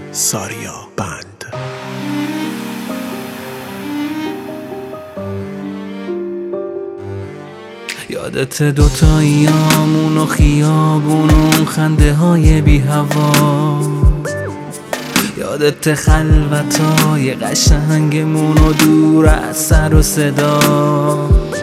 ساریا بند. یادت دوتاییامون و خیابون و اون خنده های بی هوا، یادت خلوتای قشنگمون و دور از سر و صدا.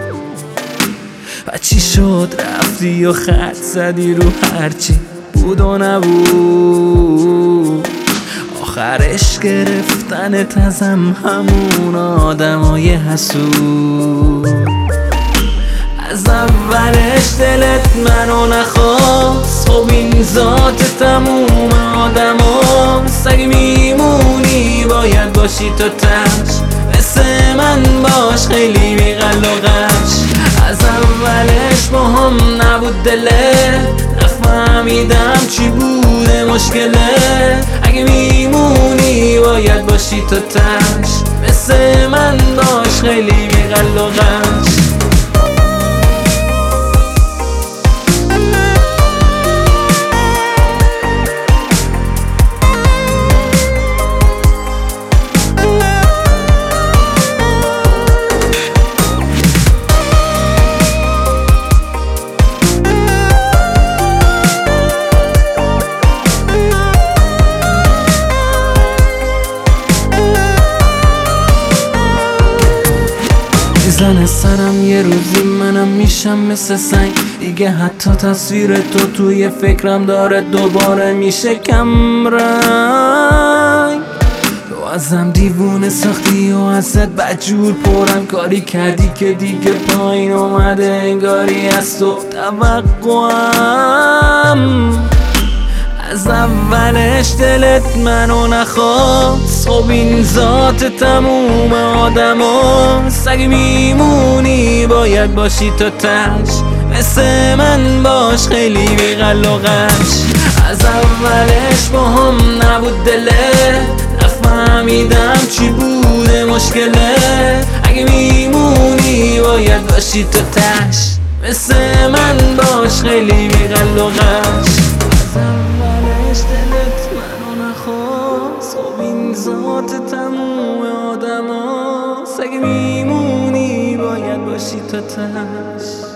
و چی شد رفتی و خط زدی رو هرچی بود و نبود، آخرش گرفتنت ازم همون آدمای حسود. از اولش دلت منو نخواست، خب این ذات تموم آدما. سگ میمونی باید باشی تو تش، مثل من باش خیلی بی‌قلقش. از اولش با هم نبود دلت، نفهمیدم چی بوده مشکلت. اگه میمونی باید باشی تو تش، مثل من باش خیلی بی‌قلقش. زن سرم یه روزی منم میشم مثل سنگ دیگه، حتی تصویر تو توی فکرم داره دوباره میشه کم رنگ. تو ازم دیوونه ساختی و ازت بدجور پرم کاری کردی که دیگه پایین اومده انگاری از تو توقعم. از اولش دلت منو نخواست، خب این ذات تموم آدما. سگ میمونی باید باشی تو تش، مثل من باش خیلی بی‌قلقش. از اولش با هم نبود دلت، نفهمیدم چی بوده مشکلت. اگه میمونی باید باشی تو تش، مثل من باش خیلی بی‌قلقش. دلت منو نخواست، خب این ذات تموم آدما. سگ میمونی باید باشی تو تش.